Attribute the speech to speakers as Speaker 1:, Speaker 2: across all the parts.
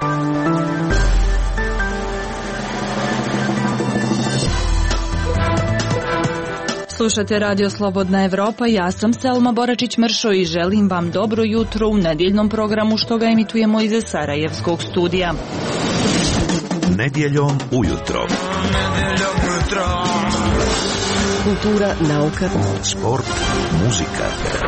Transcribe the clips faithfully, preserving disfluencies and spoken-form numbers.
Speaker 1: Slušate Radio Slobodna Evropa, ja sam Selma Boračić-Mršo i želim vam dobro jutro u nedjeljnom programu što ga emitujemo iz Sarajevskog studija.
Speaker 2: Nedjeljom ujutro.
Speaker 3: Kultura, nauka,
Speaker 2: sport, muzika.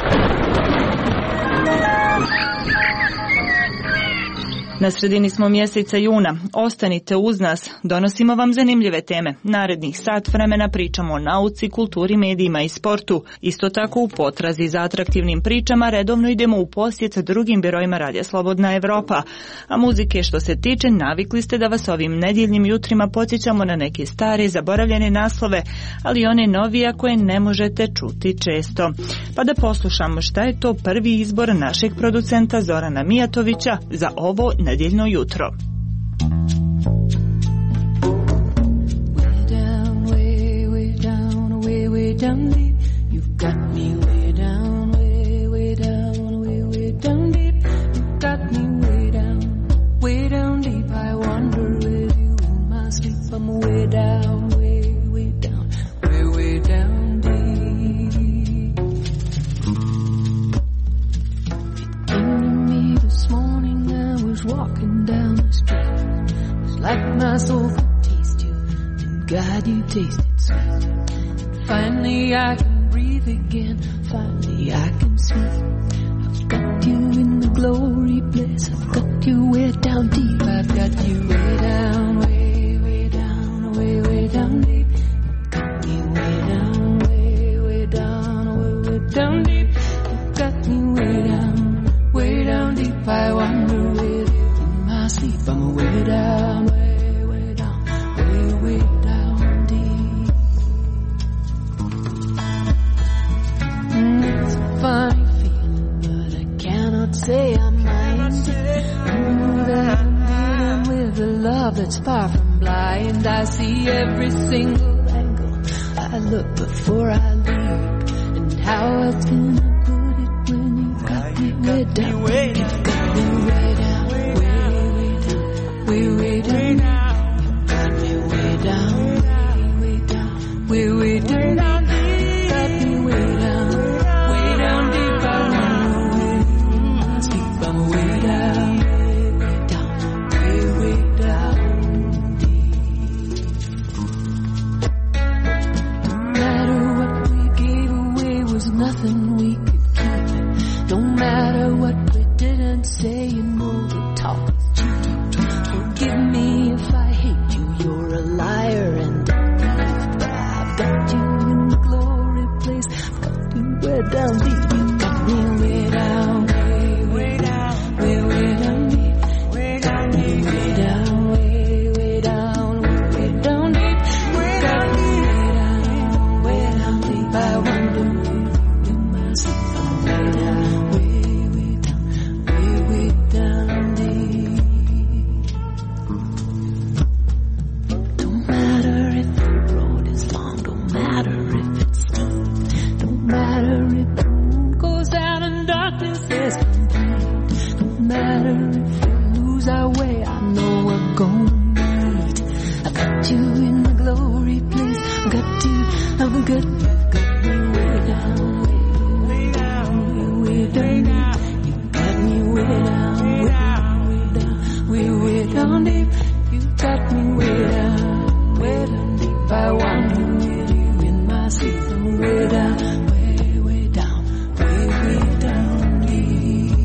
Speaker 1: Na sredini smo mjeseca juna. Ostanite uz nas, donosimo vam zanimljive teme. Narednih sat vremena pričamo o nauci, kulturi, medijima i sportu. Isto tako u potrazi za atraktivnim pričama redovno idemo u posjet drugim birojima Radija Slobodna Evropa. A muzike što se tiče, navikli ste da vas ovim nedjeljnim jutrima podsjećamo na neke stare, zaboravljene naslove, ali one novije koje ne možete čuti često. Pa da poslušamo šta je to prvi izbor našeg producenta Zorana Mijatovića za ovo nedjeljno jutro.
Speaker 4: Walking down the street, it was like my soul could taste you, and God, you tasted sweet. And finally I can breathe again, finally I can speak. I've got you in the glory place, I've got you way down deep, I've got you way down, way, way down, way, way down deep. You've got me way down, way, way down, way, way down deep. You've got me way down, way down deep. I wonder where sleep, I'm way down, way, way down, way, way down deep. Mm, it's a funny feeling, but I cannot say I'm mind. Mm, that I'm dealing with a love that's far from blind. I see every single angle. I look before I leap, and how else can I put it when you've got me way down, you've got me way down. Way, way down, you got me way down, way, way down, way, way down, got me way down, way down deep. I wanna way deep, I'm way down, way, way down, way, way down deep. No matter what we gave away was nothing we could keep. No matter what we didn't say, you know the talk is cheap. Forgive me if I hate you, you're a liar and a thief. But I've got you in the glory place, I've got you way down deep. You got me way down, way, way down, way, way down deep. Way down deep, way down, way, way down, way, way down deep. You got me way down, way down deep. I wonder if you in my sleep. I'm way down, way, way down, way, way down deep. Don't matter if the road is long, don't matter if it's steep, don't matter if the moon goes down and darkness is complete, don't matter if we lose our way, I know we're gonna meet. I got you in the glory place, I got you, I've got you, got me way down, way, way down, way, way down, you got me way down, way down, way, way down deep. You got me way down, way down deep. I wonder with you in my sleep. I'm way down, way, way down, way, way down deep.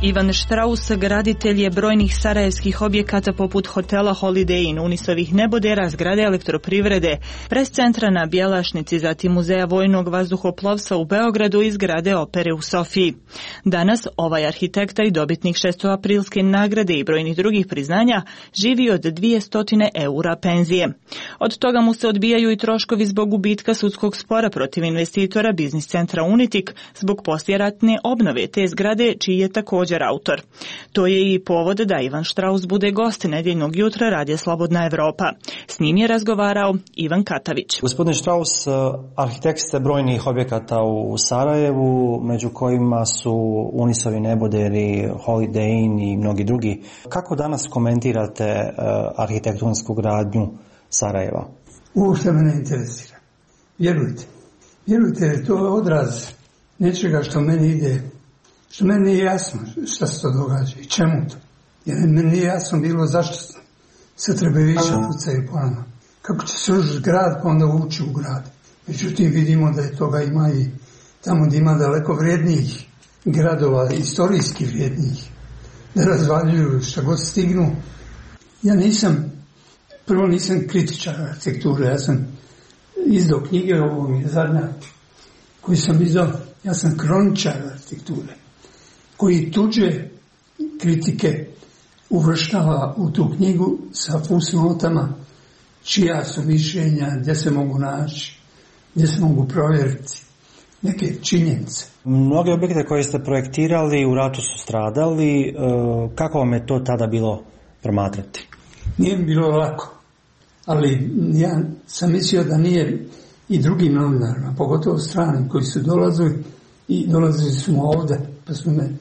Speaker 1: Ivan Štraus graditelj je brojnih sarajevskih objekata poput hotela Holiday Inn, Unisovih nebodera, zgrade Elektroprivrede, pres centra na Bjelašnici, zatim muzeja vojnog vazduhoplovstva u Beogradu i zgrade opere u Sofiji. Danas ovaj arhitekta i dobitnik šestoaprilske nagrade i brojnih drugih priznanja živi od dvjesto eura penzije. Od toga mu se odbijaju i troškovi zbog gubitka sudskog spora protiv investitora Biznis centra Unitik zbog poslijeratne obnove te zgrade, čiji je također autor. To je i povod da Ivan Štraus bude gost nedjeljnog jutra radija Slobodna Evropa. S njim je razgovarao Ivan Katavić.
Speaker 5: Gospodin Štraus, arhitekt ste brojnih objekata u Sarajevu, među kojima su Unisovi neboderi, Holiday Inn i mnogi drugi. Kako danas komentirate arhitektonsku gradnju Sarajeva?
Speaker 6: Uopšte me ne interesira. Vjerujte. Vjerujte, jer to je odraz nečega što meni ide, što meni nije jasno šta se to događa i čemu to. Jer meni nije jasno bilo zašto se Trebevića pucaju po nama. Kako će se ući grad pa onda ući u grad. Međutim, vidimo da je toga ima i tamo gdje ima daleko vrijednijih gradova, istorijski vrijednijih, da razvaljuju šta god stignu. Ja nisam, prvo nisam kritičar arhitekture, ja sam izdao knjige, ovo mi je zadnja koju sam izdao, ja sam kroničar arhitekture, koji tuđe kritike uvrštava u tu knjigu sa fusnotama, čija su mišljenja, gdje se mogu naći, gdje se mogu provjeriti neke činjenice.
Speaker 5: Mnoge objekte koje ste projektirali u ratu su stradali. Kako vam je to tada bilo promatrati?
Speaker 6: Nije mi bilo lako, ali ja sam mislio da nije i drugim novinarima, pogotovo stranim koji su dolazili i dolazili su ovdje, pa su me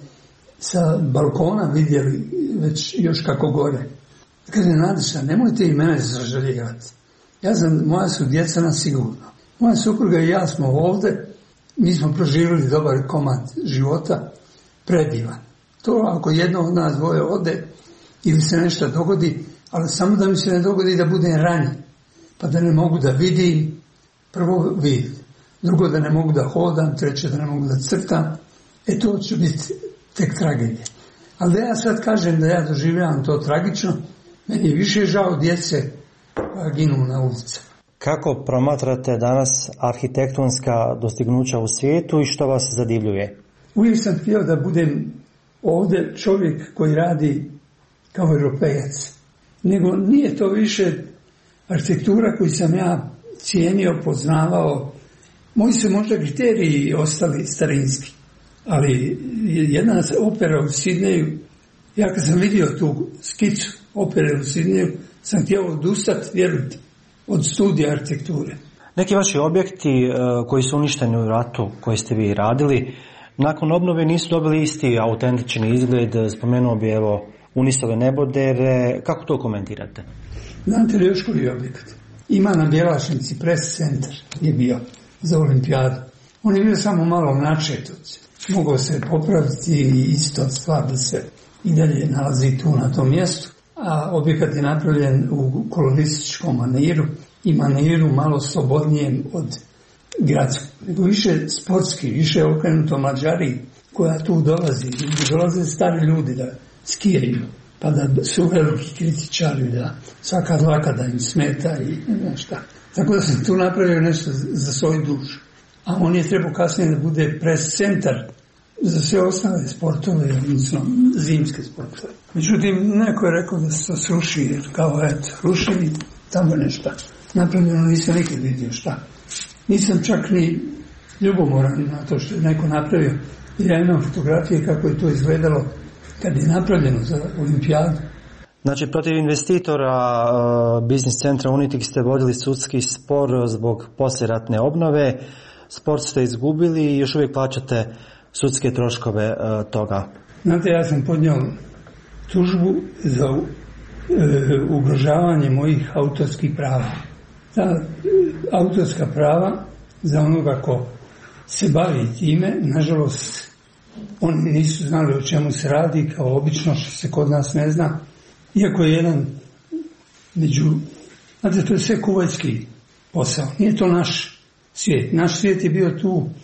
Speaker 6: sa balkona vidjeli već još kako gore. Kaže, Nadiša, nemojte i mene zažaljivati. Ja sam, moja su djeca na sigurno. Moja supruga i ja smo ovdje, mi smo proživjeli dobar komad života, predivan. To ako jedno od nas dvoje ode ili se nešto dogodi, ali samo da mi se ne dogodi da budem ranjen, pa da ne mogu da vidim, prvo vid, drugo da ne mogu da hodam, treće da ne mogu da crtam, e to će biti tek tragedija. Ali da ja sad kažem da ja doživljavam to tragično, meni je više žao djece koja ginu na ulici.
Speaker 5: Kako promatrate danas arhitektonska dostignuća u svijetu i što vas zadivljuje?
Speaker 6: Uvijek sam htio da budem ovdje čovjek koji radi kao europejac. Nego nije to više arhitektura koju sam ja cijenio, poznavao. Moji su možda kriteriji ostali starinski. Ali jedna opera u Sidneju, ja kad sam vidio tu skicu opere u Sidneju, sam htio odustati, vjerujte, od studija arhitekture.
Speaker 5: Neki vaši objekti uh, koji su uništeni u ratu, koji ste vi radili, nakon obnove nisu dobili isti autentični izgled. Spomenuo bi evo Unisove nebodere. Kako to komentirate?
Speaker 6: Znate li još koji objekat? Ima na Bjelašnici press centar je bio za olimpijadu. On je bio samo malo načetut. Mogao se popraviti i isto stvar da se i dalje nalazi tu na tom mjestu. A objekat je napravljen u kolorističkom maniru i maniru malo slobodnijem od gradskog. Nego više sportski, više okrenuto Mađari koja tu dolazi. Dolaze stari ljudi da skijaju, pa da su veliki kritičari, da svaka dlaka da im smeta i ne šta. Tako da sam tu napravio nešto za svoju dušu. A on je trebao kasnije da bude pres centar za sve ostale sportove, odnosno zimske sportove. Međutim, neko je rekao da se to sruši, jer kao eto, rušeni, tamo nešto napravljeno, nisam nikad vidio šta. Nisam čak ni ljubomoran na to što je neko napravio, jer ja imam fotografije kako je to izgledalo kad je napravljeno za olimpijadu.
Speaker 5: Znači, protiv investitora uh, Biznis centra Unitik ste vodili sudski spor zbog poslijeratne obnove. Spor ste izgubili i još uvijek plaćate sudske troškove uh, toga.
Speaker 6: Znate, ja sam podnio tužbu za uh, ugrožavanje mojih autorskih prava. Ta uh, autorska prava za onoga ko se bavi time, nažalost, oni nisu znali o čemu se radi, kao obično što se kod nas ne zna. Iako je jedan među... Znate, to je sve kuvajtski posao. Nije to naš svijet. Naš svijet je bio tu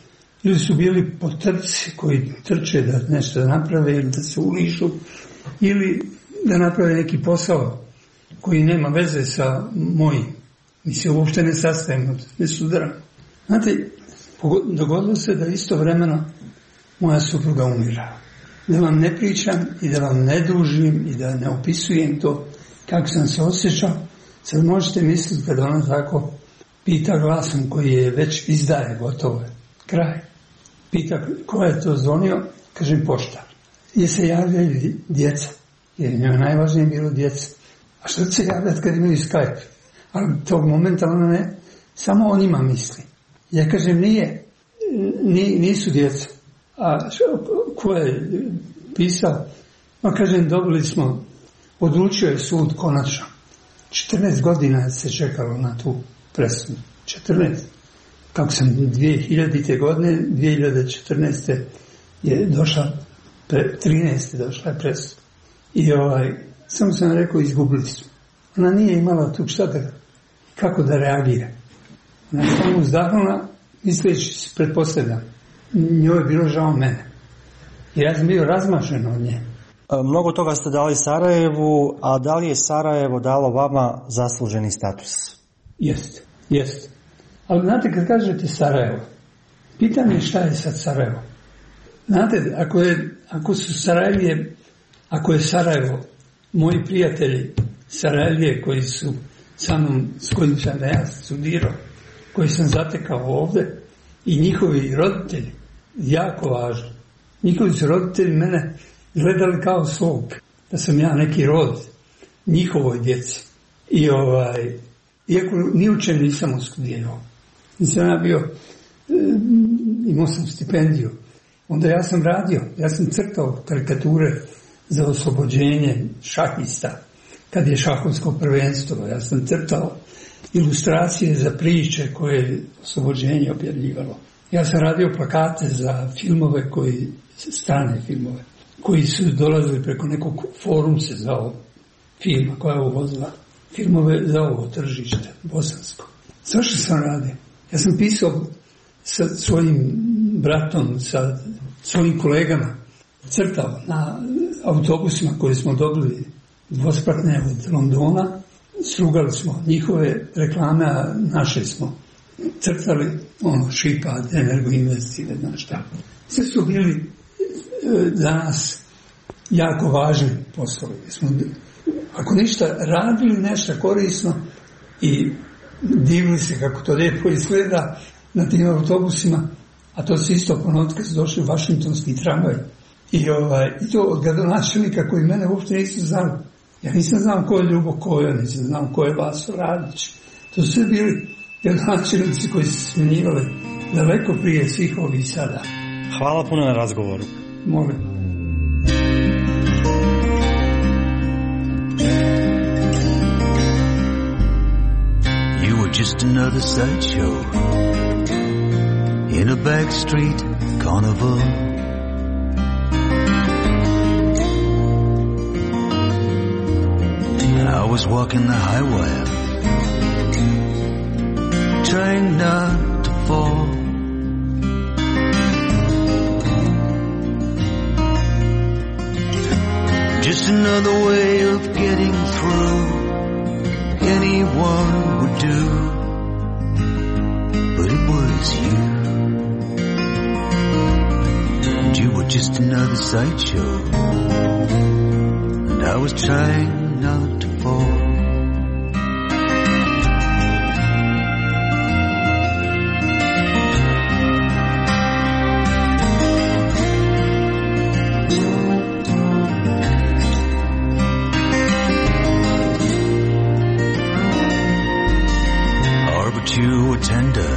Speaker 6: Ljudi su bili potrci koji trče da nešto naprave ili da se ulišu ili da naprave neki posao koji nema veze sa mojim. Mi se uopšte ne sastajemo, ne sudaramo. Znate, dogodilo se da istovremeno moja supruga umira. Da vam ne pričam i da vam ne dužim i da ne opisujem to kako sam se osjećao. Sad možete misliti kad ona tako pita glasom koji je već izdaje, gotovo je, kraj. Pita ko je to zvonio, kažem poštar. Je se javljaju djeca, jer njoj najvažnije bilo djeca. A što će se javljati kad imaju Skype? Ali tog momenta ona ne, samo o njima misli. Ja kažem nije, nisu djeca. A što, ko je pisao? Ma kažem dobili smo, odlučio je sud konačno. četrnaest godina se čekalo na tu presudu. četrnaest. Kako sam dvije hiljadite godine, dvije hiljade četrnaeste je došla, pre, trinaeste došla je presuda. I ovaj, samo sam rekao, izgubili smo. Ona nije imala tu šta da, kako da reagira. Ona je samo uzdahnula, misleći se, pretpostavljam, njoj je bilo žao mene. I ja sam bio razmašen od nje.
Speaker 5: Mnogo toga ste dali Sarajevu, a da li je Sarajevo dalo vama zasluženi status?
Speaker 6: Jeste, jeste. Ali znate, kad kažete Sarajevo, pitanje je šta je sad Sarajevo. Znate, ako, je, ako su Sarajevije, ako je Sarajevo, moji prijatelji Sarajevije koji su sa mnom, s kojim sam ja studirao, koji sam zatekao ovde, i njihovi roditelji, jako važno. Njihovi su roditelji mene gledali kao svog, da sam ja neki rod njihovoj djeci. I ovaj, iako ni u čem nisam ostudirao, nisam ja bio, imao sam stipendiju, onda ja sam radio, ja sam crtao karikature za oslobođenje šahista, kad je šahovsko prvenstvo, ja sam crtao ilustracije za priče koje je oslobođenje objavljivalo. Ja sam radio plakate za filmove koji, strane filmove, koji su dolazili preko nekog forum se zvao firma koja je uvozila filmove za ovo tržište bosansko. Sve što sam radio. Ja sam pisao sa svojim bratom, sa svojim kolegama, crtao na autobusima koje smo dobili dvospratne od Londona, strugali smo njihove reklame, a naše smo crtali, ono, Šipa, Energo Invest, ne znam šta. Sve su bili e, za nas jako važni poslovi. Smo, ako ništa, radili nešto korisno i divili se kako to lijepo izgleda na tim autobusima, a to se isto ponovno kad su došli vašingtonski tramvaj. I, ovaj, i to od gradonačelnika koji mene uopšte nisu znali. Ja nisam znao ko je Ljubo Kojo, nisam znao ko je Vaso Radić. To su sve bili gradonačelnici koji su smenjivali daleko prije svih ovih sada.
Speaker 5: Hvala puno na razgovoru.
Speaker 6: Molim.
Speaker 2: You were just another sideshow in a backstreet carnival. I was walking the high wire, trying not to fall. Just another way of getting through, anyone would do, but it was you. And you were just another sideshow, and I was trying not to fall. You were tender,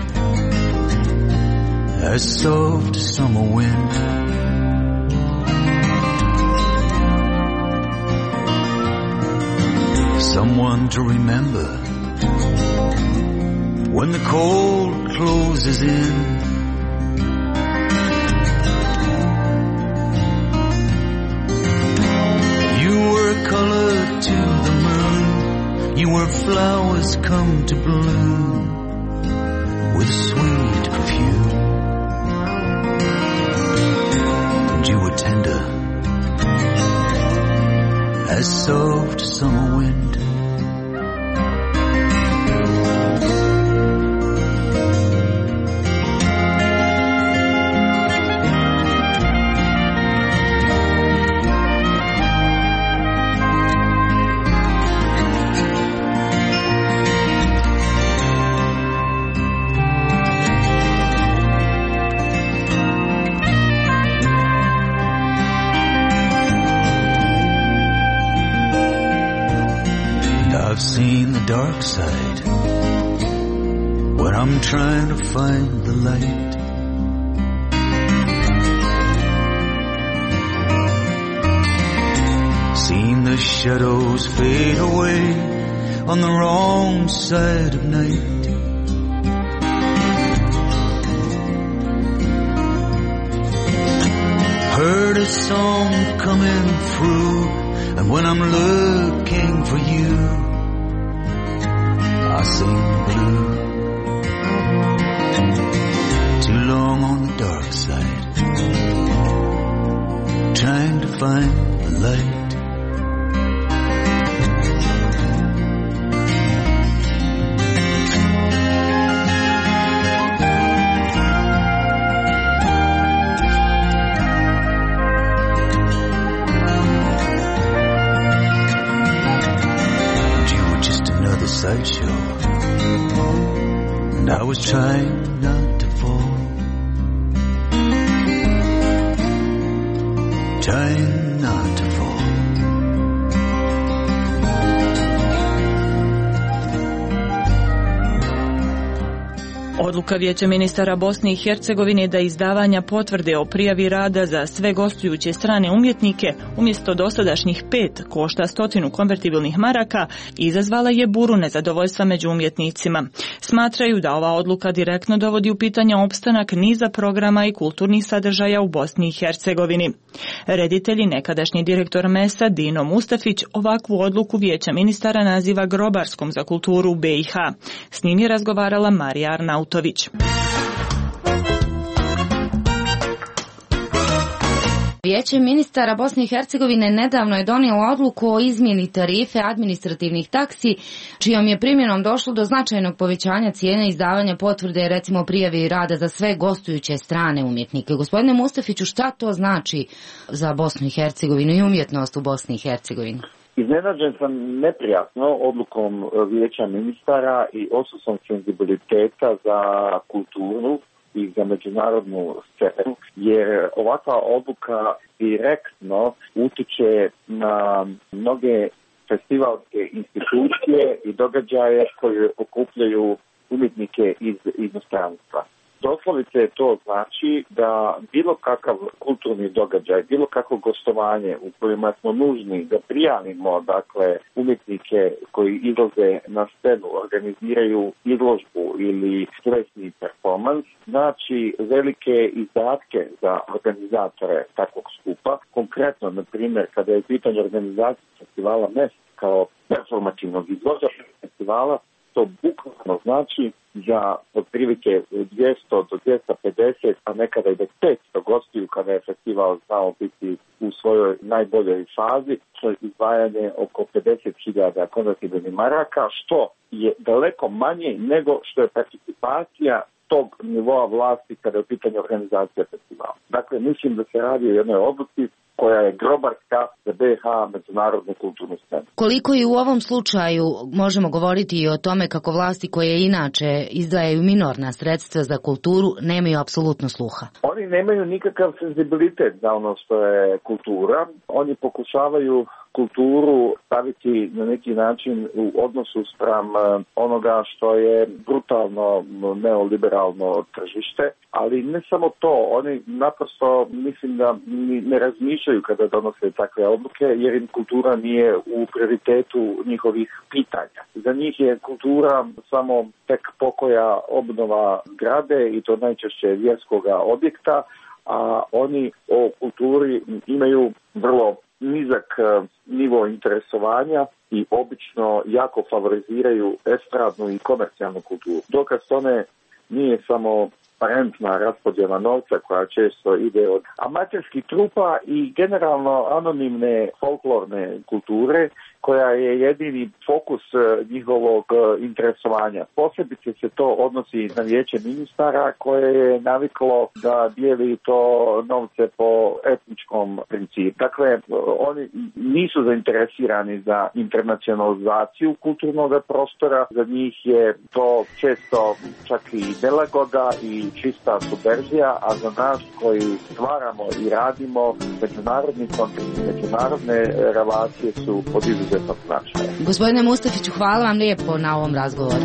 Speaker 2: as soft as summer wind. Someone to remember when the cold closes in. You were a color to the moon, you were flowers come to bloom with a sweet perfume. as soft as summer wind. Seen the dark side when I'm trying to find the light. Seen the shadows fade away on the wrong side of night. Heard a song coming through, and when I'm looking for you, I sing blue. Too long on the dark side, trying to find the light. Sideshow, and I was trying not to fall, trying not to fall.
Speaker 1: Odluka Vijeća ministara Bosne i Hercegovine da izdavanja potvrde o prijavi rada za sve gostujuće strane umjetnike umjesto dosadašnjih pet košta stotinu konvertibilnih maraka izazvala je buru nezadovoljstva među umjetnicima. Smatraju da ova odluka direktno dovodi u pitanje opstanak niza programa i kulturnih sadržaja u Bosni i Hercegovini. Reditelj i nekadašnji direktor Mesa Dino Mustafić ovakvu odluku Vijeća ministara naziva grobarskom za kulturu u B i H. S njim je razgovarala Marija Arnautović.
Speaker 7: Vijeće ministara Bosne i Hercegovine nedavno je donijelo odluku o izmjeni tarife administrativnih taksi, čijom je primjenom došlo do značajnog povećanja cijene izdavanja potvrde, recimo prijavi rada za sve gostujuće strane umjetnike. Gospodine Mustafiću, šta to znači za Bosnu i Hercegovinu i umjetnost u Bosni i Hercegovini?
Speaker 8: Iznenađen sam neprijatno odlukom Vijeća ministara i odsustvom senzibiliteta za kulturu i za međunarodnu scenu, jer ovakva odluka direktno utiče na mnoge festivalske institucije i događaje koje okupljaju umjetnike iz inostranstva. Doslovice to znači da bilo kakav kulturni događaj, bilo kakvo gostovanje u kojima smo nužni da prijavimo, dakle, umjetnike koji izlaze na scenu, organiziraju izložbu ili plesni performans, znači velike izdatke za organizatore takvog skupa. Konkretno, na primjer, kada je pitanje organizacije festivala M E S kao performativnog izvođača festivala, to bukvalno znači za otprilike dvjesto do dvjesto pedeset, a nekada i do petsto gostiju kada je festival znao biti u svojoj najboljoj fazi, što je izdvajanje oko pedeset hiljada konvertibilnih maraka, što je daleko manje nego što je participacija tog nivoa vlasti kada je u pitanju organizacija festivala. Dakle, mislim da se radi o jednoj odluci koja je grobarska za B i H međunarodnu kulturnu scenu.
Speaker 7: Koliko i u ovom slučaju možemo govoriti i o tome kako vlasti koje inače izdvajaju minorna sredstva za kulturu nemaju apsolutno sluha?
Speaker 8: Oni nemaju nikakav senzibilitet za ono što je kultura. Oni pokušavaju kulturu staviti na neki način u odnosu spram onoga što je brutalno neoliberalno tržište, ali ne samo to, oni naprosto mislim da ne razmišljaju kada donose takve odluke, jer im kultura nije u prioritetu njihovih pitanja. Za njih je kultura samo tek pokoja obnova zgrade i to najčešće vjerskoga objekta, a oni o kulturi imaju vrlo nizak nivo interesovanja i obično jako favoriziraju estradnu i komercijalnu kulturu. Dokaz tome nije samo netransparentna raspodjela novca koja često ide od amaterskih trupa i generalno anonimne folklorne kulture koja je jedini fokus njihovog interesovanja. Posebice se to odnosi na vijeće ministara koje je naviklo da dijeli to novce po etničkom principu. Dakle, oni nisu zainteresirani za internacionalizaciju kulturnog prostora, za njih je to često čak i nelagoda i čista subverzija, a za nas koji stvaramo i radimo, međunarodni kontekst, međunarodne relacije su pod izuzetno značajem.
Speaker 7: Gospodine Mustafiću, hvala vam lijepo na ovom razgovoru.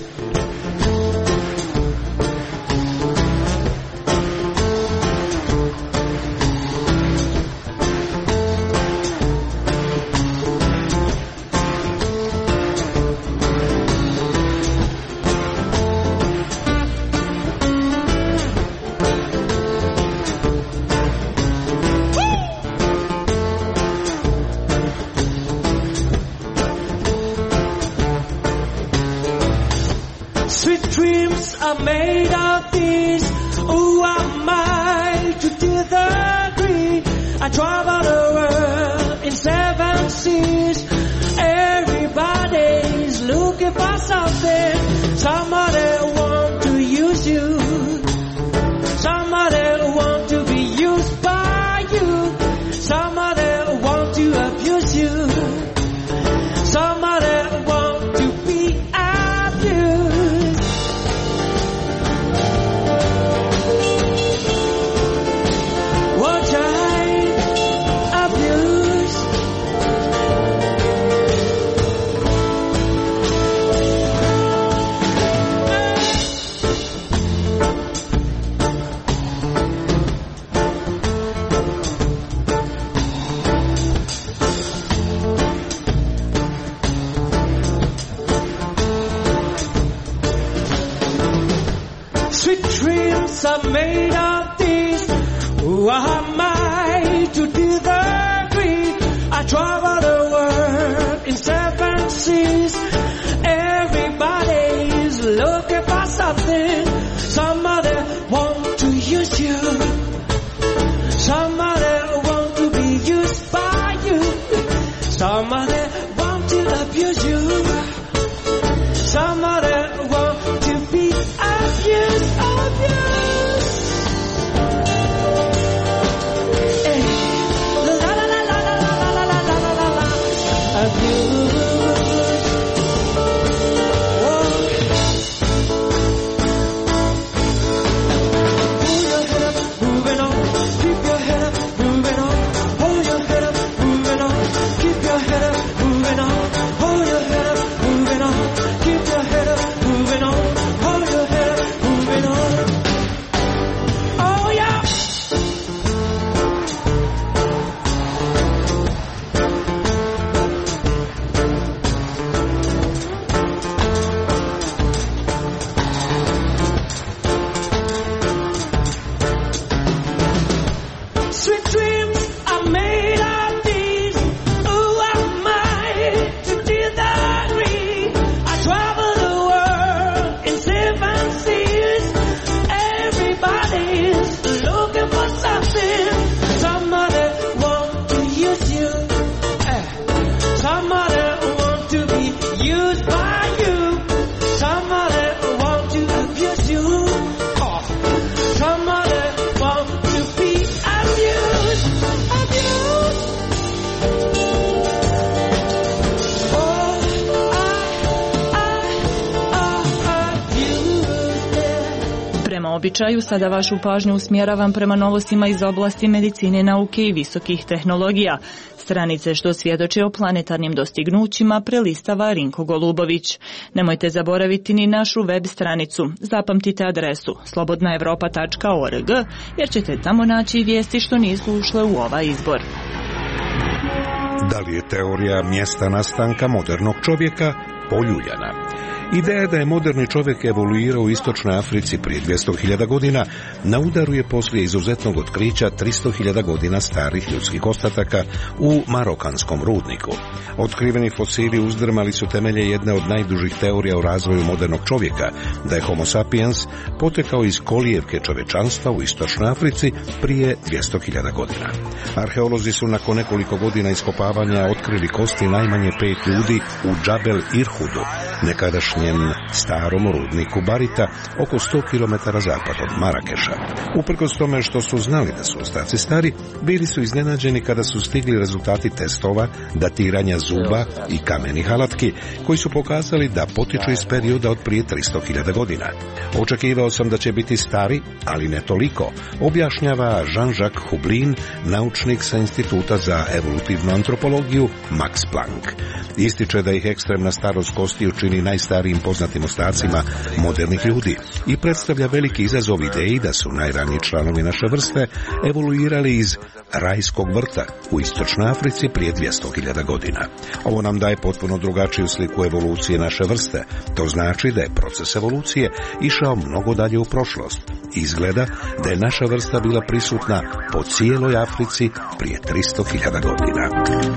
Speaker 9: Are made of these. Who am I to disagree? I travel the world in seven seas. Everybody's looking for something. Somebody want to use you. Somebody want to be used by you. Somebody want to abuse you. Somebody want to be abused. Are made of these. Who am I to disagree? I travel the world in seven seas. Everybody's looking for something. Somebody want to use you. Somebody want to be used by you. Somebody want to abuse you. Somebody want to be abused, abused.
Speaker 1: Običaju, sada vašu pažnju usmjeravam prema novostima iz oblasti medicine, nauke i visokih tehnologija. Stranice što svjedoče o planetarnim dostignućima prelistava Rinko Golubović. Nemojte zaboraviti ni našu web stranicu. Zapamtite adresu slobodna evropa tačka org jer ćete tamo naći vijesti što nisu ušle u ovaj izbor.
Speaker 10: Da li je teorija mjesta nastanka modernog čovjeka poljuljana? Ideja da je moderni čovjek evoluirao u istočnoj Africi prije dvjesto hiljada godina na udaru je poslije izuzetnog otkrića tristo hiljada godina starih ljudskih ostataka u marokanskom rudniku. Otkriveni fosili uzdrmali su temelje jedne od najdužih teorija o razvoju modernog čovjeka, da je Homo sapiens potekao iz kolijevke čovječanstva u istočnoj Africi prije dvjesto hiljada godina. Arheolozi su nakon nekoliko godina iskopavanja otkrili kosti najmanje pet ljudi u Džabel Irhudu, nekadašnjem starom rudniku barita, oko sto kilometara zapad od Marakeša. Uprkos tome što su znali da su ostaci stari, bili su iznenađeni kada su stigli rezultati testova, datiranja zuba i kamenih alatki, koji su pokazali da potiču iz perioda od prije tristo hiljada godina. Očekivao sam da će biti stari, ali ne toliko, objašnjava Jean-Jacques Hublin, naučnik sa Instituta za evolutivnu antropologiju Max Planck. Ističe da ih ekstremna starost kostiju čini najstarijim poznatim ostacima modernih ljudi i predstavlja veliki izazov ideji da su najraniji članovi naše vrste evoluirali iz rajskog vrta u istočnoj Africi prije dvjesto hiljada godina. Ovo nam daje potpuno drugačiju sliku evolucije naše vrste. To znači da je proces evolucije išao mnogo dalje u prošlost. Izgleda da je naša vrsta bila prisutna po cijeloj Africi prije tristo hiljada godina.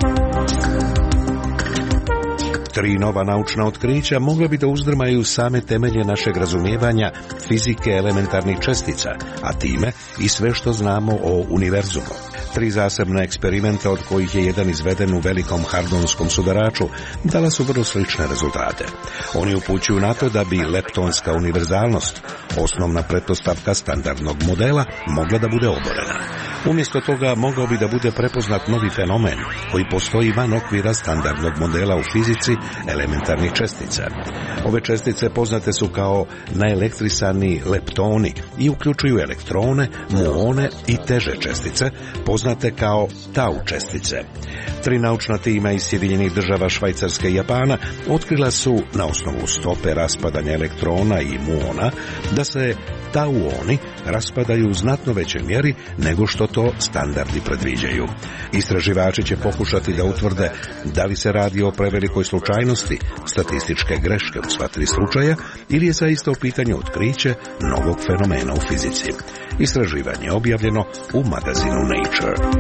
Speaker 10: Tri nova naučna otkrića mogla bi da uzdrmaju same temelje našeg razumijevanja fizike elementarnih čestica, a time i sve što znamo o univerzumu. Tri zasebna eksperimenta, od kojih je jedan izveden u velikom hardonskom sudaraču, dala su vrlo slične rezultate. Oni upućuju na to da bi leptonska univerzalnost, osnovna pretpostavka standardnog modela, mogla da bude oborena. Umjesto toga mogao bi da bude prepoznat novi fenomen koji postoji van okvira standardnog modela u fizici elementarnih čestica. Ove čestice poznate su kao naelektrisani leptoni i uključuju elektrone, muone i teže čestice, poznate kao tau čestice. Tri naučna tima iz Sjedinjenih država, Švajcarske i Japana otkrila su na osnovu stope raspadanja elektrona i muona da se tauoni raspadaju u znatno većoj mjeri nego što to standardi predviđaju. Istraživači će pokušati da utvrde da li se radi o prevelikoj slučajnosti, statističke greške u sva tri slučaja, ili je zaista u pitanju otkriće novog fenomena u fizici. Istraživanje je objavljeno u magazinu Nature.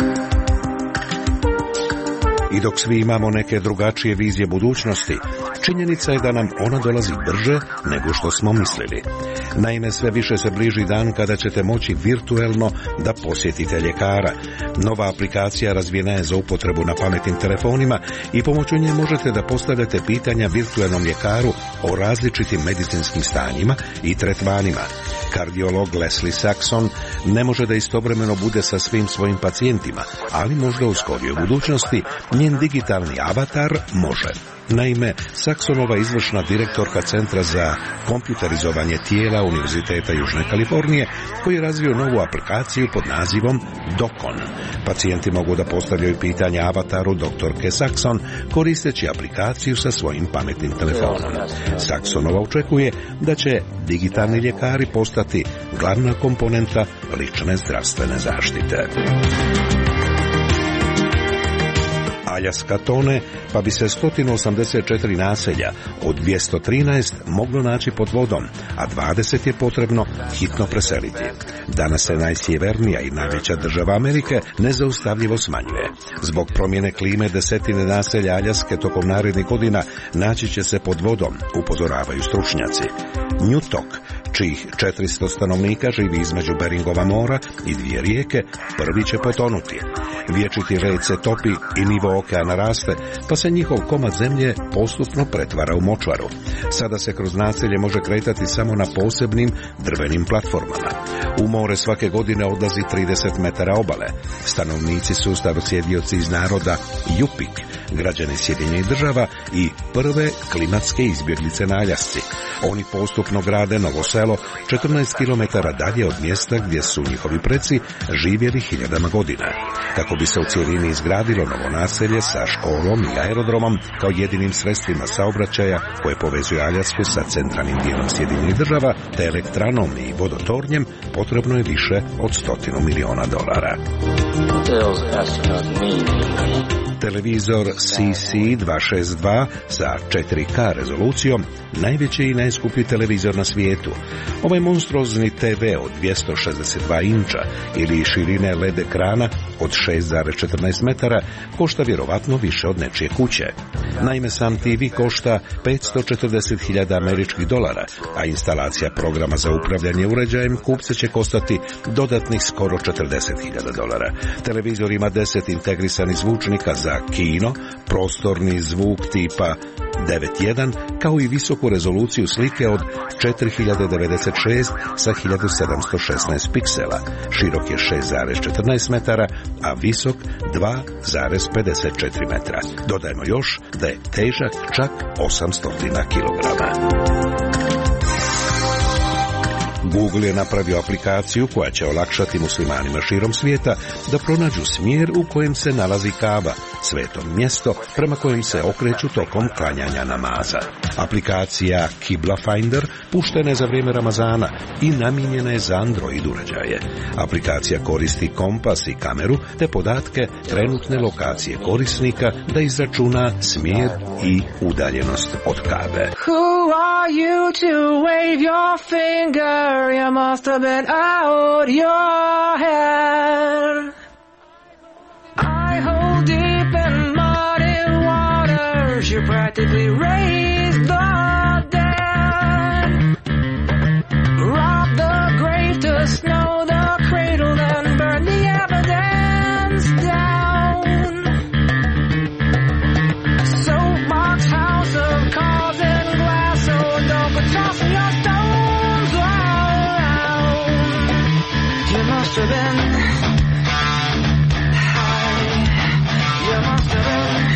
Speaker 10: I dok svi imamo neke drugačije vizije budućnosti, činjenica je da nam ona dolazi brže nego što smo mislili. Naime, sve više se bliži dan kada ćete moći virtuelno da posjetite ljekara. Nova aplikacija razvijena je za upotrebu na pametnim telefonima i pomoću nje možete da postavljate pitanja virtuelnom ljekaru o različitim medicinskim stanjima i tretmanima. Kardiolog Leslie Saxon ne može da istovremeno bude sa svim svojim pacijentima, ali možda u skorijoj budućnosti njen digitalni avatar može. Naime, Saxonova izvršna direktorka Centra za kompjuterizovanje tijela Univerziteta Južne Kalifornije, koji je razvio novu aplikaciju pod nazivom Dokon. Pacijenti mogu da postavljaju pitanja avataru doktorke Saxon koristeći aplikaciju sa svojim pametnim telefonom. Saxonova očekuje da će digitalni ljekari postati glavna komponenta lične zdravstvene zaštite. Aljaska tone, pa bi se sto osamdeset četiri naselja od dvjesto trinaest moglo naći pod vodom, a dvadeset je potrebno hitno preseliti. Danas se najsjevernija i najveća država Amerike nezaustavljivo smanjuje. Zbog promjene klime desetine naselja Aljaske tokom narednih godina naći će se pod vodom, upozoravaju stručnjaci. Newtok, čijih četiristo stanovnika živi između Beringova mora i dvije rijeke, prvi će potonuti. Vječiti red se topi i nivo okeana raste, pa se njihov komad zemlje postupno pretvara u močvaru. Sada se kroz naselje može kretati samo na posebnim drvenim platformama. U more svake godine odlazi trideset metara obale. Stanovnici su starosjedioci iz naroda Yupik, građani Sjedinjenih država i prve klimatske izbjeglice na Aljasci. Oni postupno grade novo selo četrnaest kilometara dalje od mjesta gdje su njihovi preci živjeli hiljadama godina. Kako bi se u cijelini izgradilo novo naselje sa školom i aerodromom kao jedinim sredstvima saobraćaja koje povezuje Aljasku sa centralnim dijelom Sjedinjenih država te elektranom i vodotornjem, potrebno je više od stotinu miliona dolara. Televizor C C dvjesto šezdeset dva sa četiri K rezolucijom najveći i najskuplji televizor na svijetu. Ovaj monstruozni T V od dvjesto šezdeset dva inča ili širine L E D ekrana od šest zarez četrnaest metara košta vjerovatno više od nečije kuće. Naime, sam T V košta petsto četrdeset hiljada američkih dolara, a instalacija programa za upravljanje uređajem kupce će kostati dodatnih skoro četrdeset hiljada dolara. Televizor ima deset integrisanih zvučnika za kino, prostorni zvuk tipa devet jedan, kao i visoku rezoluciju slike od četiri hiljade devedeset šest sa hiljadu sedamsto šesnaest piksela. Širok je šest zarez četrnaest metara, a visok dva zarez pedeset četiri metra. Dodajmo još da je težak čak osamsto kilograma. Google je napravio aplikaciju koja će olakšati muslimanima širom svijeta da pronađu smjer u kojem se nalazi Kaba, sveto mjesto prema kojem se okreću tokom klanjanja namaza. Aplikacija Qibla Finder puštena je za vrijeme Ramazana i namijenjena je za Android uređaje. Aplikacija koristi kompas i kameru te podatke trenutne lokacije korisnika da izračuna smjer i udaljenost od Kabe.
Speaker 9: Who are you to wave your finger? You must have been out your head. I hold deep in muddy waters. You practically raised the dead. Rob the grave to snow the cradle, then burn the evidence down. Soapbox house of cards and glass, so don't go tossing your stones around. You must have been high. You must have been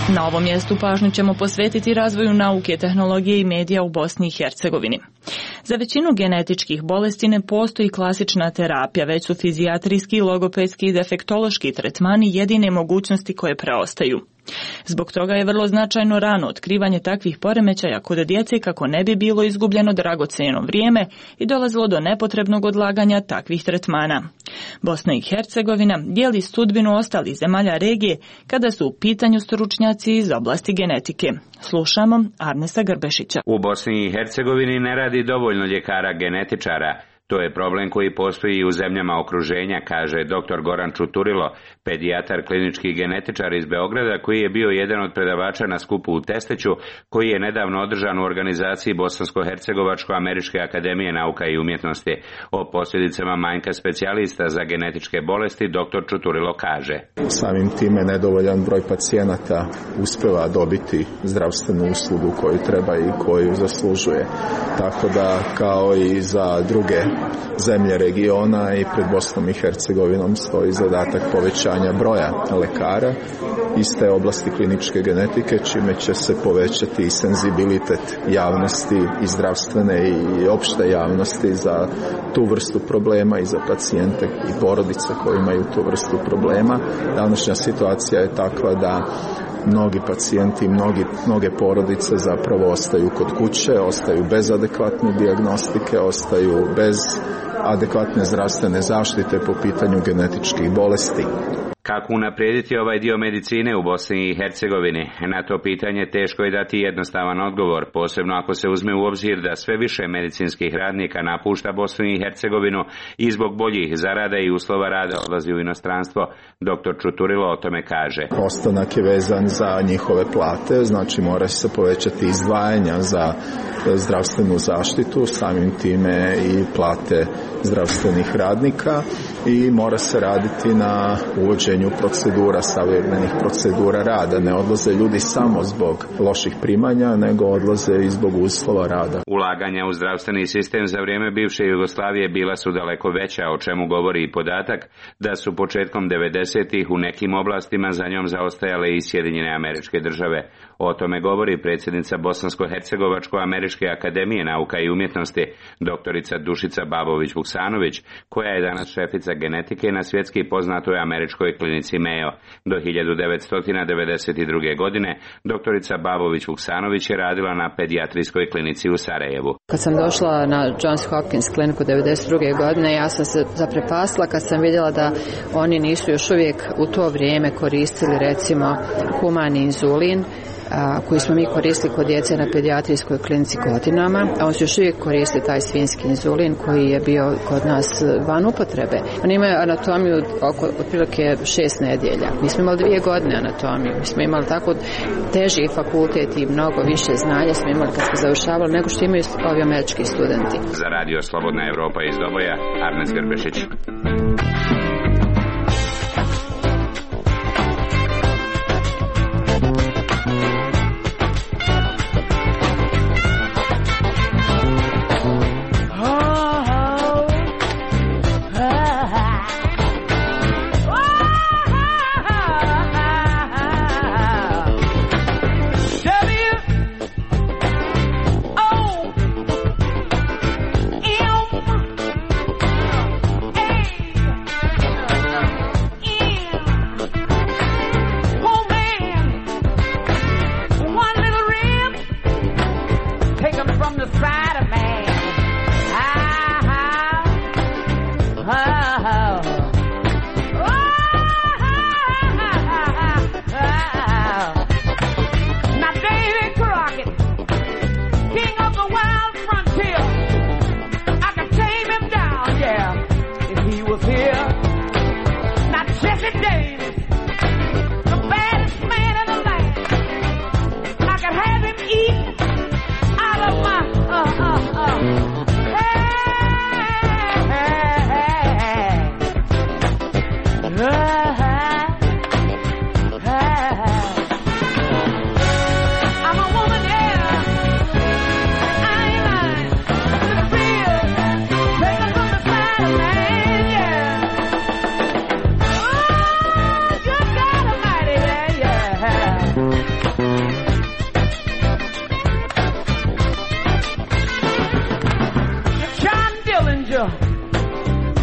Speaker 1: Na ovom mjestu pažnju ćemo posvetiti razvoju nauke, tehnologije i medija u Bosni i Hercegovini. Za većinu genetičkih bolesti ne postoji klasična terapija, već su fizijatrijski, logopedski i defektološki tretmani jedine mogućnosti koje preostaju. Zbog toga je vrlo značajno rano otkrivanje takvih poremećaja kod djece kako ne bi bilo izgubljeno dragocjeno vrijeme i dolazilo do nepotrebnog odlaganja takvih tretmana. Bosna i Hercegovina dijeli sudbinu ostalih zemalja regije kada su u pitanju stručnjaci iz oblasti genetike. Slušamo Arnesa Grbešića.
Speaker 11: U Bosni i Hercegovini ne radi dovoljno ljekara genetičara. To je problem koji postoji i u zemljama okruženja, kaže doktor Goran Čuturilo, pedijatar klinički genetičar iz Beograda, koji je bio jedan od predavača na skupu u Testeću, koji je nedavno održan u organizaciji Bosansko-Hercegovačko-Američke akademije nauka i umjetnosti. O posljedicama manjka specijalista za genetičke bolesti doktor Čuturilo kaže:
Speaker 12: Samim time nedovoljan broj pacijenata uspeva dobiti zdravstvenu uslugu koju treba i koju zaslužuje. Tako da, kao i za druge zemlje regiona, i pred Bosnom i Hercegovinom stoji zadatak povećanja broja lekara iz te oblasti kliničke genetike, čime će se povećati i senzibilitet javnosti i zdravstvene i opšte javnosti za tu vrstu problema i za pacijente i porodice koji imaju tu vrstu problema. Današnja situacija je takva da mnogi pacijenti i mnogi, mnoge porodice zapravo ostaju kod kuće, ostaju bez adekvatne dijagnostike, ostaju bez adekvatne zdravstvene zaštite po pitanju genetičkih bolesti.
Speaker 11: Kako unaprijediti ovaj dio medicine u Bosni i Hercegovini? Na to pitanje teško je dati jednostavan odgovor, posebno ako se uzme u obzir da sve više medicinskih radnika napušta Bosnu i Hercegovinu i zbog boljih zarada i uslova rada odlazi u inostranstvo. Doktor Čuturilo o tome kaže:
Speaker 12: Ostanak je vezan za njihove plate, znači mora se povećati izdvajanja za zdravstvenu zaštitu, samim time i plate zdravstvenih radnika, i mora se raditi na uvođenju procedura, savremenih procedura rada. Ne odlaze ljudi samo zbog loših primanja, nego odlaze i zbog uslova rada.
Speaker 11: Ulaganja u zdravstveni sistem za vrijeme bivše Jugoslavije bila su daleko veća, o čemu govori i podatak da su početkom devedesetih u nekim oblastima za njom zaostajale i Sjedinjene Američke Države. O tome govori predsjednica Bosansko-Hercegovačko-Američke akademije nauka i umjetnosti, doktorica Dušica Babović-Vuksanović, koja je danas šefica genetike na svjetski poznatoj američkoj klinici Mayo. Do hiljadu devetsto devedeset druge. godine doktorica Babović-Vuksanović je radila na pedijatrijskoj klinici u Sarajevu.
Speaker 13: Kad sam došla na Johns Hopkins kliniku devedeset druge. godine, ja sam se zaprepastila kad sam vidjela da oni nisu još uvijek u to vrijeme koristili recimo humani inzulin, a, koji smo mi koristili kod djece na pedijatrijskoj klinici godinama, a on se još uvijek koristi taj svinjski inzulin koji je bio kod nas van upotrebe. Oni imaju anatomiju oko otprilike šest nedjelja. Mi smo imali dvije godine anatomiju. Mi smo imali tako teži fakultet i mnogo više znanja smo imali kad smo završavali nego što imaju ovi američki studenti.
Speaker 11: Za radio Slobodna Evropa iz Doboja, Arnes Grbešić.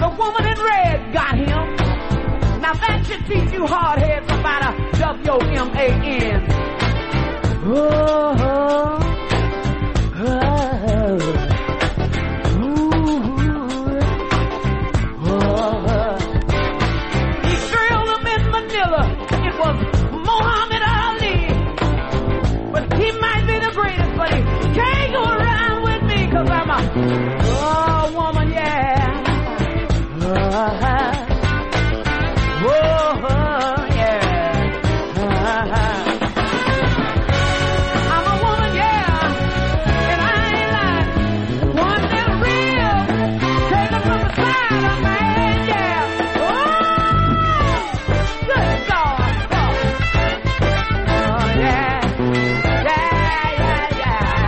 Speaker 9: the woman in red got him. Now that should teach you hard heads about a W M A N. Oh, oh, oh, ooh, oh. He drilled him in Manila. It was Muhammad Ali. But he might be the greatest, but he can't go around with me, cause I'm a oh, woman, yeah. Uh-huh. Oh, yeah. Uh-huh. I'm a woman, yeah, and I ain't lying. One that's real, take her from the side of my head, yeah. Oh, good God. Oh, yeah. Yeah, yeah,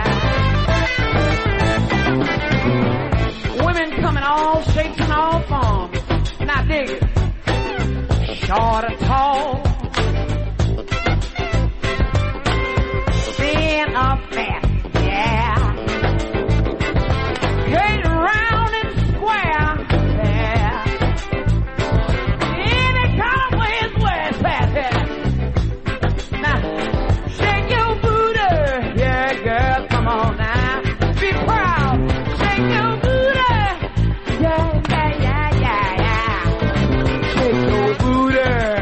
Speaker 9: yeah. Women come in all shapes and all forms. Now dig it. Short or tall, thin or fat, yeah. Straight round and square, yeah. Any kind of way is where it's at, yeah. Now, shake your booty, yeah, girl, come on now. Be proud, shake your booty, yeah, yeah, yeah, yeah, yeah. Shake your booty.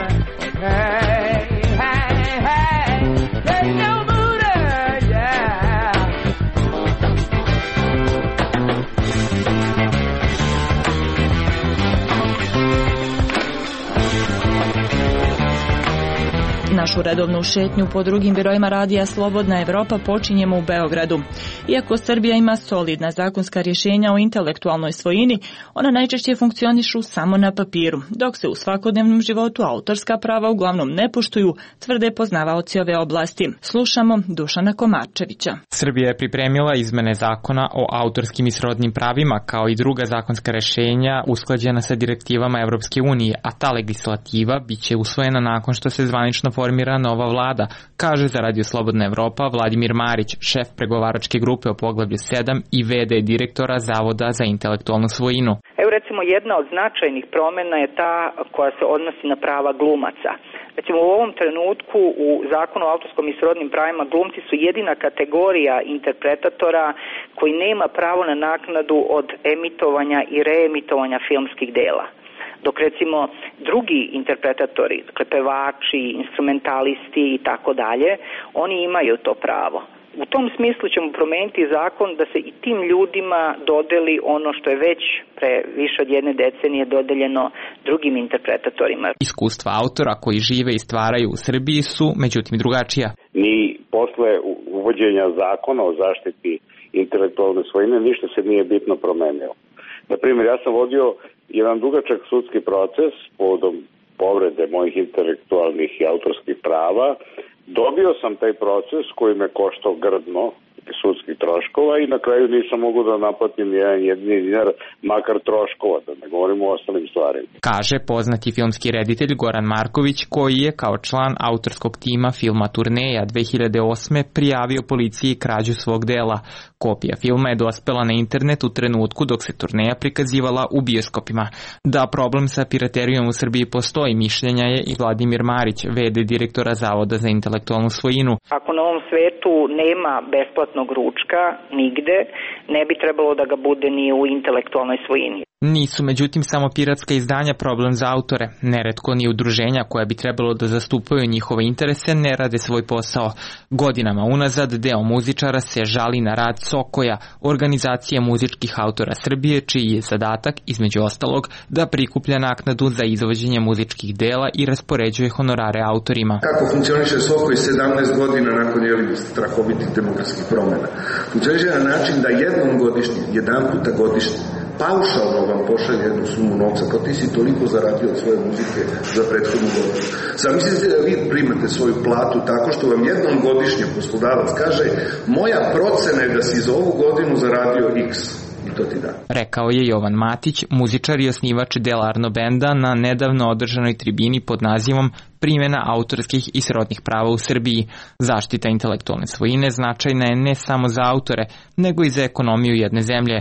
Speaker 1: Našu redovnu šetnju po drugim birojima radija Slobodna Evropa počinjemo u Beogradu. Iako Srbija ima solidna zakonska rješenja o intelektualnoj svojini, ona najčešće funkcionišu samo na papiru, dok se u svakodnevnom životu autorska prava uglavnom ne poštuju, tvrde poznavaoci ove oblasti. Slušamo Dušana Komarčevića.
Speaker 14: Srbija je pripremila izmene zakona o autorskim i srodnim pravima kao i druga zakonska rješenja usklađena sa direktivama Evropske unije, a ta legislativa biće usvojena nakon što se zvanično formira nova vlada, kaže za Radio Slobodna Evropa Vladimir Marić, šef pregovaračke grupe o poglavlju sedam i ve de direktora Zavoda za intelektualnu svojinu.
Speaker 15: Evo recimo jedna od značajnih promjena je ta koja se odnosi na prava glumaca. Recimo u ovom trenutku u Zakonu o autorskom i srodnim pravima glumci su jedina kategorija interpretatora koji nema pravo na naknadu od emitovanja i reemitovanja filmskih dela. Dok recimo drugi interpretatori, dakle pevači, instrumentalisti i tako dalje, oni imaju to pravo. U tom smislu ćemo promijeniti zakon da se i tim ljudima dodeli ono što je već pre više od jedne decenije dodeljeno drugim interpretatorima.
Speaker 14: Iskustva autora koji žive i stvaraju u Srbiji su međutim drugačija.
Speaker 16: Ni posle uvođenja zakona o zaštiti intelektualne svojine ništa se nije bitno promenilo. Na primjer, ja sam vodio jedan dugačak sudski proces povodom povrede mojih intelektualnih i autorskih prava. Dobio sam taj proces koji me koštao grdno sudskih troškova i na kraju nisam mogao da naplatim jedan jedini dinar, makar troškova, da ne govorimo o ostalim stvarima.
Speaker 14: Kaže poznati filmski reditelj Goran Marković, koji je kao član autorskog tima filma Turneja dve hiljade osme prijavio policiji krađu svog dela. Kopija filma je dospela na internet u trenutku dok se Turneja prikazivala u bioskopima. Da problem sa piraterijom u Srbiji postoji, mišljenja je i Vladimir Marić, ve de direktora Zavoda za intelektualnu svojinu.
Speaker 15: Ako na ovom svetu nema besplatnog ručka nigde, ne bi trebalo da ga bude ni u intelektualnoj svojini.
Speaker 14: Nisu međutim samo piratska izdanja problem za autore. Neretko ni udruženja koja bi trebalo da zastupaju njihove interese ne rade svoj posao. Godinama unazad deo muzičara se žali na rad Sokoja, organizacije muzičkih autora Srbije, čiji je zadatak, između ostalog, da prikuplja naknadu za izvođenje muzičkih dela i raspoređuje honorare autorima.
Speaker 17: Kako funkcioniše Sokoj sedamnaest godina nakon jelih strahovitih demokratskih promjena? Funkcioniše na način da jednom godišnje, jedan puta godišnje, paušalno vam pošalje jednu sumu novca, kao ti si toliko zaradio od svoje muzike za prethodnu godinu. Zamislite da vi primate svoju platu tako što vam jednom godišnje poslodavac kaže moja procena je da si za ovu godinu zaradio X. I to ti da.
Speaker 14: Rekao je Jovan Matić, muzičar i osnivač Delarno benda na nedavno održanoj tribini pod nazivom Primjena autorskih i srodnih prava u Srbiji. Zaštita intelektualne svojine značajna je ne samo za autore, nego i za ekonomiju jedne zemlje.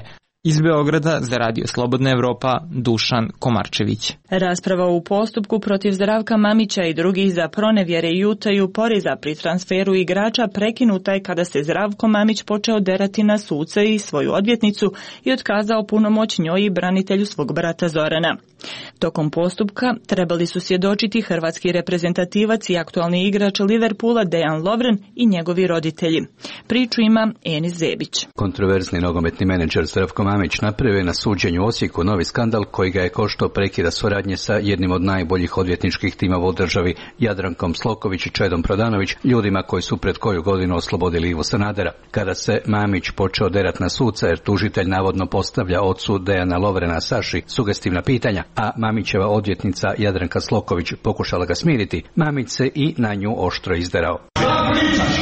Speaker 14: Iz Beograda za Radio Slobodna Evropa, Dušan Komarčević.
Speaker 1: Rasprava u postupku protiv Zdravka Mamića i drugih za pronevjere i utaju poreza pri transferu igrača prekinuta je kada se Zdravko Mamić počeo derati na suce i svoju odvjetnicu i otkazao punomoć njoj i branitelju svog brata Zorana. Tokom postupka trebali su svjedočiti hrvatski reprezentativac i aktualni igrač Liverpoola Dejan Lovren i njegovi roditelji. Priču ima Enis Zebić.
Speaker 18: Kontroverzni nogometni menadžer Zdravko Mamić napravio je na suđenju u Osijeku novi skandal koji ga je koštao prekida suradnje sa jednim od najboljih odvjetničkih timova u državi, Jadrankom Sloković i Čedom Prodanović, ljudima koji su pred koju godinu oslobodili Ivo Sanadera. Kada se Mamić počeo derat na suca jer tužitelj navodno postavlja ocu Dejana Lovrena Saši sugestivna pitanja, a Mamićeva odvjetnica Jadranka Sloković pokušala ga smiriti, Mamić se i na nju oštro izderao.
Speaker 19: Šta pričaš?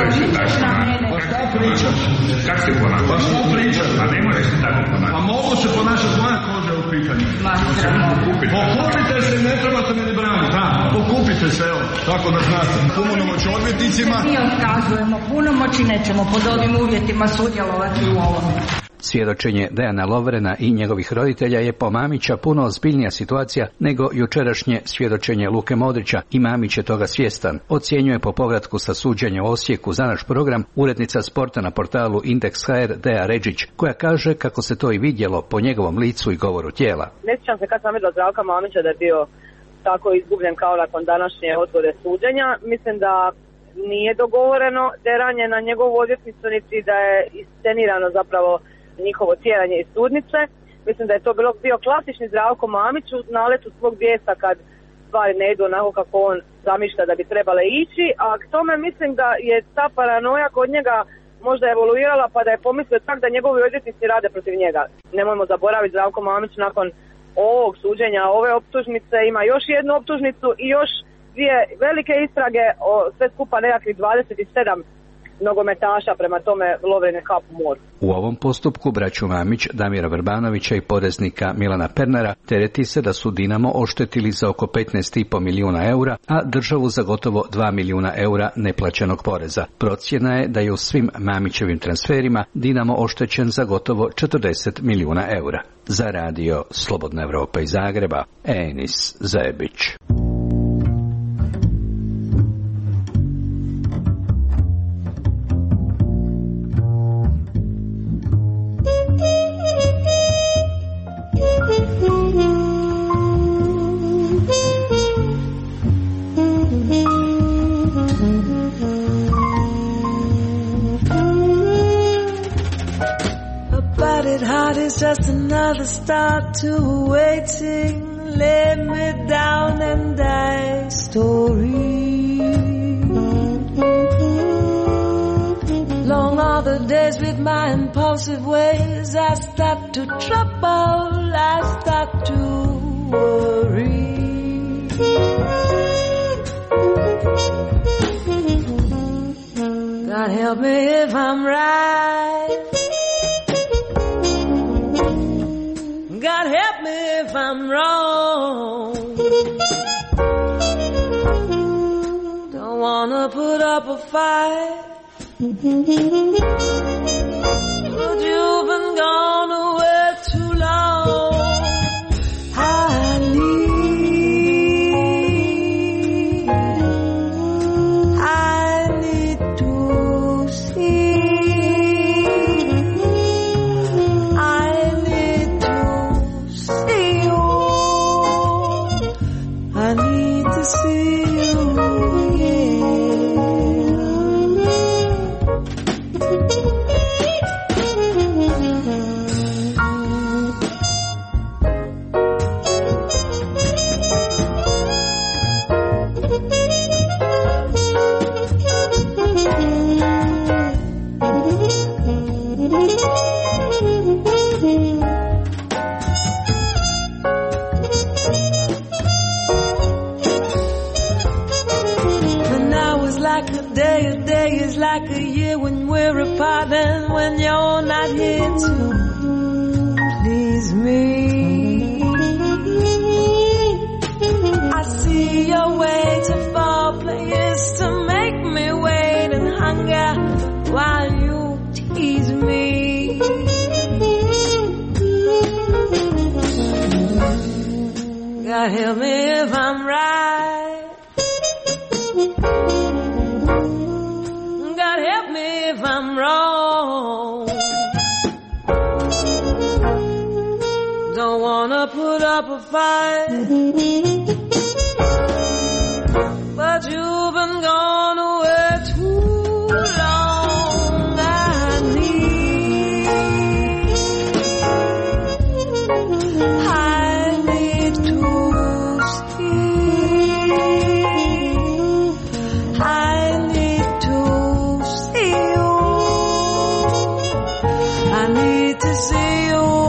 Speaker 19: Pa šta pričaš? Kak se ponašaš? Pa šta pričaš? Pa ne možeš se tako ponašati. Pa mogu se ponašati, moja koža je u pitanju. Pokupite se, ne trebate me ne braniti. Pokupite se, evo, tako da znate. Punomoć odvjetnicima.
Speaker 20: Mi otkazujemo punomoć i nećemo pod ovim uvjetima sudjelovati u ovome.
Speaker 18: Svjedočenje Dejana Lovrena i njegovih roditelja je po Mamića puno ozbiljnija situacija nego jučerašnje svjedočenje Luke Modrića i Mamić je toga svjestan. Ocjenjuje po povratku sa suđenja u Osijeku za naš program urednica sporta na portalu Indeks ha er Deja Ređić, koja kaže kako se to i vidjelo po njegovom licu i govoru tijela.
Speaker 21: Ne sjećam se kad sam vidjela Zdravka Mamića da je bio tako izgubljen kao nakon današnje odgode suđenja. Mislim da nije dogovoreno deranje na njegovu odvjetnicu niti da je iscenirano zapravo njihovo tjeranje iz sudnice. Mislim da je to bilo bio klasični Zdravko Mamić u naletu svog bijesa kad stvari ne idu onako kako on zamišlja da bi trebale ići, a k tome mislim da je ta paranoja kod njega možda evoluirala pa da je pomislio tak da njegovi odvjetnici rade protiv njega. Nemojmo zaboraviti, Zdravko Mamić nakon ovog suđenja, ove optužnice ima još jednu optužnicu i još dvije velike istrage, o sve skupa nekakvih dvadeset sedam nogometaša, prema tome Lovren je kap u moru.
Speaker 18: U ovom postupku braću Mamić, Damira Vrbanovića i poreznika Milana Pernara tereti se da su Dinamo oštetili za oko petnaest i po milijuna eura, a državu za gotovo dva milijuna eura neplaćenog poreza. Procjena je da je u svim Mamićevim transferima Dinamo oštećen za gotovo četrdeset milijuna eura. Za radio Slobodna Evropa iz Zagreba, Enis Zebić.
Speaker 22: It's just another start to a waiting, lay me down and die story. Long are the days with my impulsive ways. I start to trouble, I start to worry. God help me if I'm right. God help me if I'm wrong. Don't wanna put up a fight, but you've been gone away too long. I need, I need to see. Like a year when we're apart and when you're not here to please me. I see your way to fall players to make me wait and hunger while you tease me. God help me if I'm right. God help me if I'm wrong. Don't wanna put up a fight, but you've been gone away too long. I need, I need to see, I need to see you, I need to see you.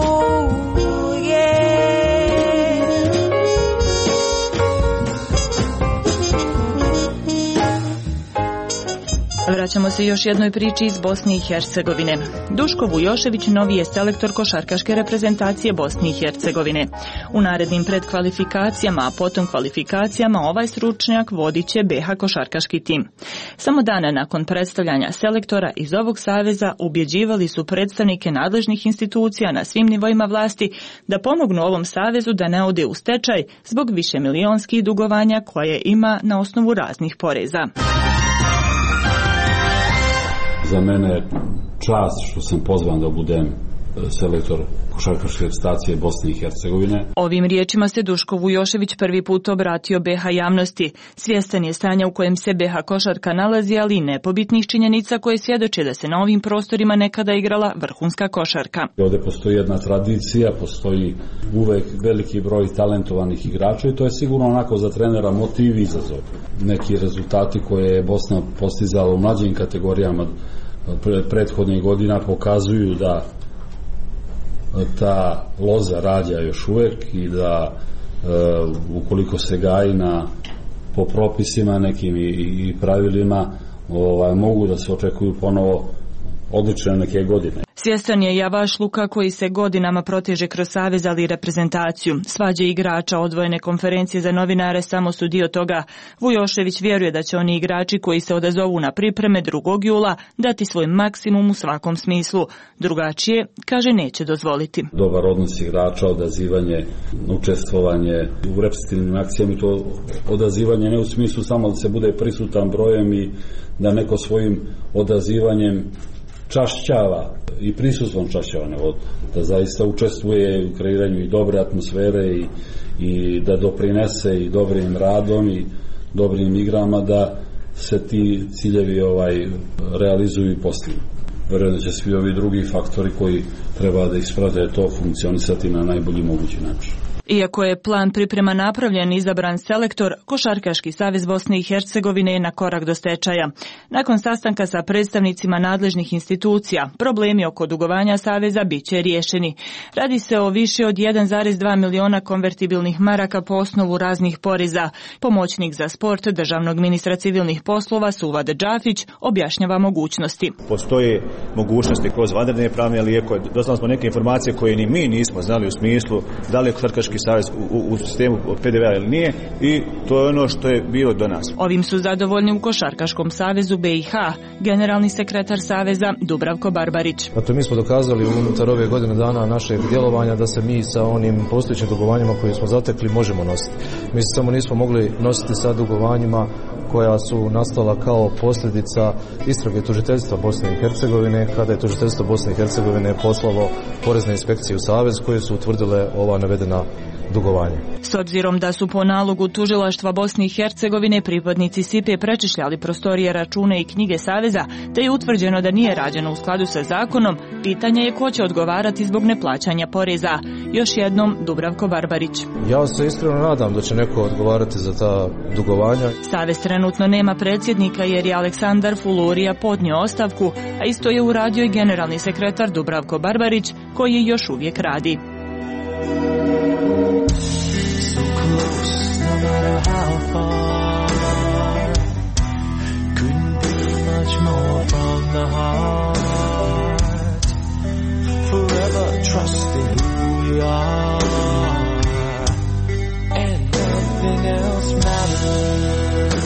Speaker 1: Vraćamo se još jednoj priči iz Bosne i Hercegovine. Duško Vujošević novi je selektor košarkaške reprezentacije Bosne i Hercegovine. U narednim predkvalifikacijama, a potom kvalifikacijama ovaj stručnjak vodit će B H košarkaški tim. Samo dana nakon predstavljanja selektora iz ovog saveza ubjeđivali su predstavnike nadležnih institucija na svim nivoima vlasti da pomognu ovom savezu da ne ode u stečaj zbog višemilionskih dugovanja koje ima na osnovu raznih poreza.
Speaker 3: Za mene je čast što sam pozvan da budem selektor košarkaške reprezentacije Bosne i Hercegovine.
Speaker 1: Ovim riječima se Duško Vujošević prvi put obratio B H javnosti. Svjestan je stanja u kojem se B H košarka nalazi, ali i nepobitnih činjenica koje svjedoče da se na ovim prostorima nekada igrala vrhunska košarka.
Speaker 3: Ovdje postoji jedna tradicija, postoji uvek veliki broj talentovanih igrača i to je sigurno onako za trenera motiv i izazov. Neki rezultati koje je Bosna postizala u mlađim kategorijama prethodnih godina pokazuju da ta loza rađa još uvek i da e, ukoliko se gaji na po propisima nekim i, i pravilima ovaj, mogu da se očekuju ponovo odlične neke godine.
Speaker 1: Svjestan je javašluka koji se godinama proteže kroz savez, ali i reprezentaciju. Svađe igrača, odvojene konferencije za novinare samo su dio toga. Vujošević vjeruje da će oni igrači koji se odazovu na pripreme drugog jula dati svoj maksimum u svakom smislu. Drugačije, kaže, neće dozvoliti.
Speaker 3: Dobar odnos igrača, odazivanje, učestvovanje u reprezentativnim akcijama i to odazivanje ne u smislu samo da se bude prisutan brojem i da neko svojim odazivanjem čašćava i prisustvom čašćava, nego da zaista učestvuje u kreiranju i dobre atmosfere i, i da doprinese i dobrim radom i dobrim igrama da se ti ciljevi ovaj realizuju i postignu. Vjerujem da će svi ovi drugi faktori koji treba da isprate to funkcionisati na najbolji mogući način.
Speaker 1: Iako je plan priprema napravljen i izabran selektor, Košarkaški savez Bosne i Hercegovine je na korak do stečaja. Nakon sastanka sa predstavnicima nadležnih institucija, problemi oko dugovanja saveza bit će riješeni. Radi se o više od jedan zarez dva miliona konvertibilnih maraka po osnovu raznih poreza. Pomoćnik za sport državnog ministra civilnih poslova Suvad Džafić objašnjava mogućnosti.
Speaker 4: Postoje mogućnosti kroz vanredne pravne lijekove. Doznali smo neke informacije koje ni mi nismo znali u smislu da li je Košarkaški savez u, u sistemu P D V A ili nije i to je ono što je bilo do nas.
Speaker 1: Ovim su zadovoljni u Košarkaškom savezu B i H, generalni sekretar saveza Dubravko Barbarić.
Speaker 23: Dakle, mi smo dokazali unutar ove godine dana našeg djelovanja da se mi sa onim postojećim dugovanjima koje smo zatekli možemo nositi. Mi se samo nismo mogli nositi sa dugovanjima koja su nastala kao posljedica istrage tužiteljstva Bosne i Hercegovine, kada je tužiteljstvo Bosne i Hercegovine poslalo porezne inspekcije u savez koje su utvrdile ova navedena dugovanja.
Speaker 1: S obzirom da su po nalogu tužilaštva Bosne i Hercegovine pripadnici S I P-e prečišljali prostorije, račune i knjige saveza, te je utvrđeno da nije rađeno u skladu sa zakonom, pitanje je ko će odgovarati zbog neplaćanja poreza. Još jednom Dubravko Barbarić.
Speaker 23: Ja se iskreno nadam da će neko odgovarati za ta dugovanja.
Speaker 1: Savez trenutno nema predsjednika jer je Aleksandar Fulurija podnio ostavku, a isto je uradio i generalni sekretar Dubravko Barbarić, koji još uvijek radi.
Speaker 22: So close, no matter how far. Couldn't be much more from the heart. Forever trusting who we are, and nothing else matters.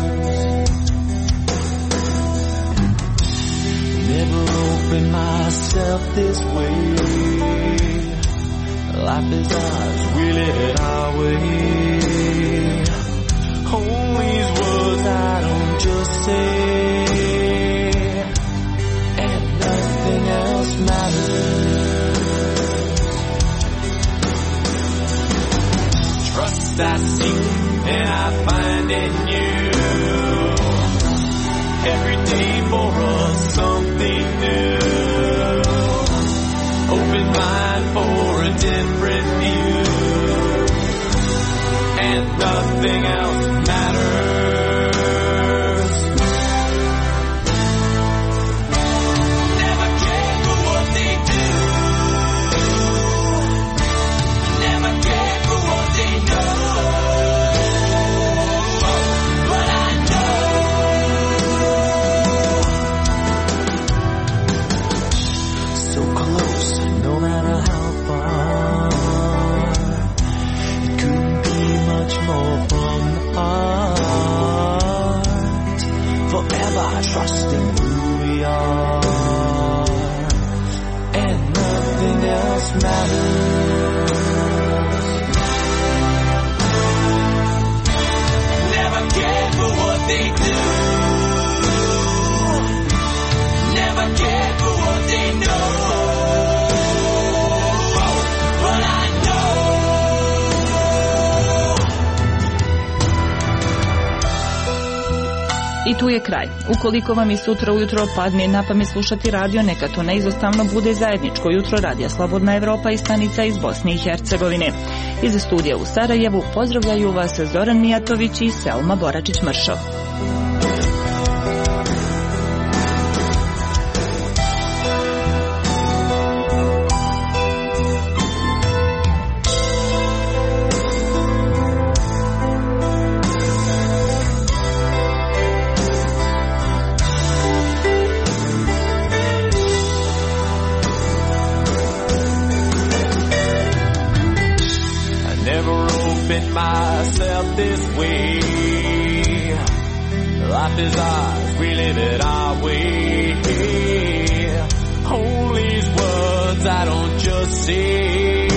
Speaker 22: Never opened myself this way. Life is ours, we live it our
Speaker 2: way. All these words I don't just say, and nothing else matters. Trust I seek and I find in you. Every day for us something new. Open mind for a different view, and nothing else matters. Never care for what they do. Never care for what they know. But I know, so close, no matter how far. It couldn't be much more from the heart. Forever trusting who we are, and nothing else matters. Never cared for what they do. Never cared for what they know. But I
Speaker 1: I tu je kraj. Ukoliko vam i sutra ujutro padne na pamet slušati radio, neka to neizostavno bude zajedničko jutro Radija Slobodna Evropa i stanica iz Bosne i Hercegovine. Iz studija u Sarajevu pozdravljaju vas Zoran Mijatović i Selma Boračić-Mršov.
Speaker 2: myself this way. Life is ours, we live it our way. All these words I don't just say.